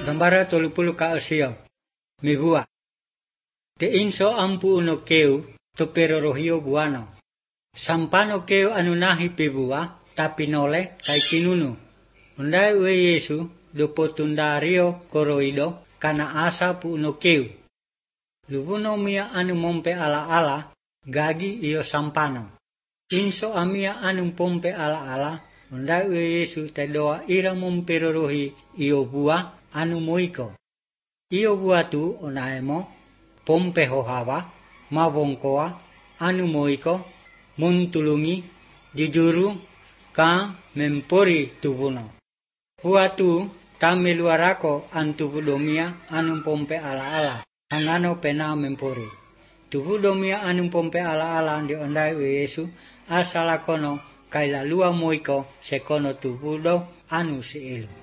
Gambara 30 ka asio. Mibua. Te inso ampu uno keu to perorohio buano. Sampano keu anunahi pibua tapi nole kai kinunu. Undai we Yesu dopo tundario koroido kana asa pu uno keu. Lubuno mia anu mompe ala gagi iyo sampano. Inso amia anu pompe ala undai we Yesu te doa ira momperorohi iyo bua anu moiko. Iyo bua tu onaemo pompe hohawa mabongkoa anu moiko muntulungi jujuru ka mempori tubuno. Bua tu tameluarako antubudomia anu pompe ala angano pena mempori. Tubudomia anu pompe ala di ondai we Yesu asala kono kaila lua moiko sekono tubudo anu seelu.